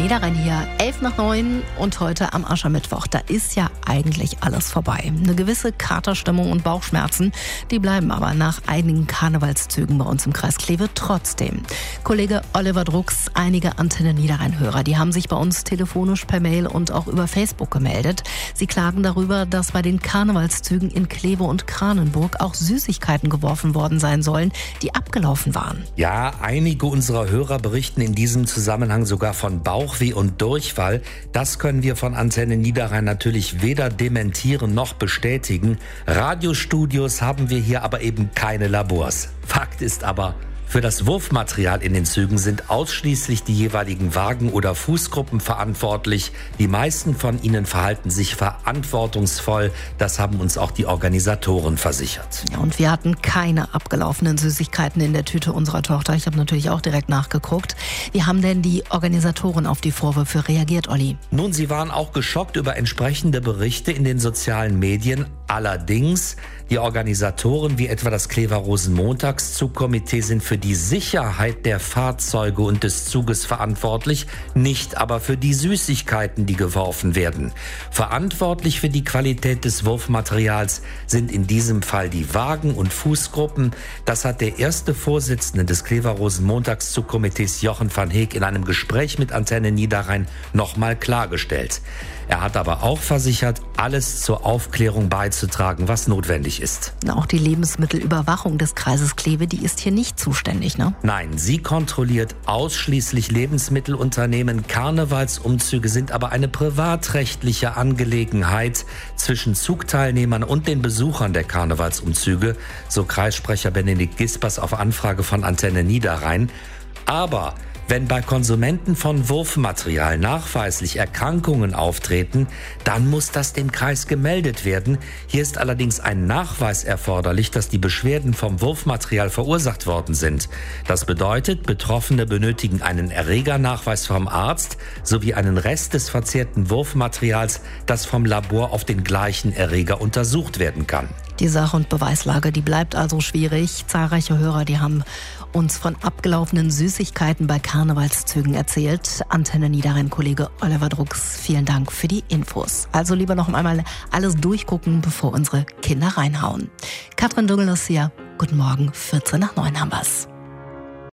Niederrhein hier, 8:11 und heute am Aschermittwoch. Da ist ja eigentlich alles vorbei. Eine gewisse Katerstimmung und Bauchschmerzen, die bleiben aber nach einigen Karnevalszügen bei uns im Kreis Kleve trotzdem. Kollege Oliver Drucks, einige Antenne Niederrhein-Hörer, die haben sich bei uns telefonisch, per Mail und auch über Facebook gemeldet. Sie klagen darüber, dass bei den Karnevalszügen in Kleve und Kranenburg auch Süßigkeiten geworfen worden sein sollen, die abgelaufen waren. Ja, einige unserer Hörer berichten in diesem Zusammenhang sogar von Bauchweh und Durchfall. Das können wir von Antenne Niederrhein natürlich weder dementieren noch bestätigen. Radiostudios haben wir hier aber eben keine Labors. Fakt ist aber, für das Wurfmaterial in den Zügen sind ausschließlich die jeweiligen Wagen- oder Fußgruppen verantwortlich. Die meisten von ihnen verhalten sich verantwortungsvoll. Das haben uns auch die Organisatoren versichert. Ja, und wir hatten keine abgelaufenen Süßigkeiten in der Tüte unserer Tochter. Ich habe natürlich auch direkt nachgeguckt. Wie haben denn die Organisatoren auf die Vorwürfe reagiert, Olli? Nun, sie waren auch geschockt über entsprechende Berichte in den sozialen Medien. Allerdings, die Organisatoren wie etwa das Klever Rosenmontagszugkomitee sind für die Sicherheit der Fahrzeuge und des Zuges verantwortlich, nicht aber für die Süßigkeiten, die geworfen werden. Verantwortlich für die Qualität des Wurfmaterials sind in diesem Fall die Wagen- und Fußgruppen. Das hat der erste Vorsitzende des Klever Rosenmontagszugkomitees Jochen van Heek in einem Gespräch mit Antenne Niederrhein nochmal klargestellt. Er hat aber auch versichert, alles zur Aufklärung beizutragen, was notwendig ist. Auch die Lebensmittelüberwachung des Kreises Kleve, die ist hier nicht zuständig, ne? Nein, sie kontrolliert ausschließlich Lebensmittelunternehmen. Karnevalsumzüge sind aber eine privatrechtliche Angelegenheit zwischen Zugteilnehmern und den Besuchern der Karnevalsumzüge, so Kreissprecher Benedikt Gispers auf Anfrage von Antenne Niederrhein. Aber wenn bei Konsumenten von Wurfmaterial nachweislich Erkrankungen auftreten, dann muss das dem Kreis gemeldet werden. Hier ist allerdings ein Nachweis erforderlich, dass die Beschwerden vom Wurfmaterial verursacht worden sind. Das bedeutet, Betroffene benötigen einen Erregernachweis vom Arzt sowie einen Rest des verzehrten Wurfmaterials, das vom Labor auf den gleichen Erreger untersucht werden kann. Die Sach- und Beweislage, die bleibt also schwierig. Zahlreiche Hörer, die haben uns von abgelaufenen Süßigkeiten bei Karnevalszügen erzählt. Antenne Niederrhein-Kollege Oliver Drucks, vielen Dank für die Infos. Also lieber noch einmal alles durchgucken, bevor unsere Kinder reinhauen. Katrin Dungel ist hier. Guten Morgen, 8:45 haben wir's.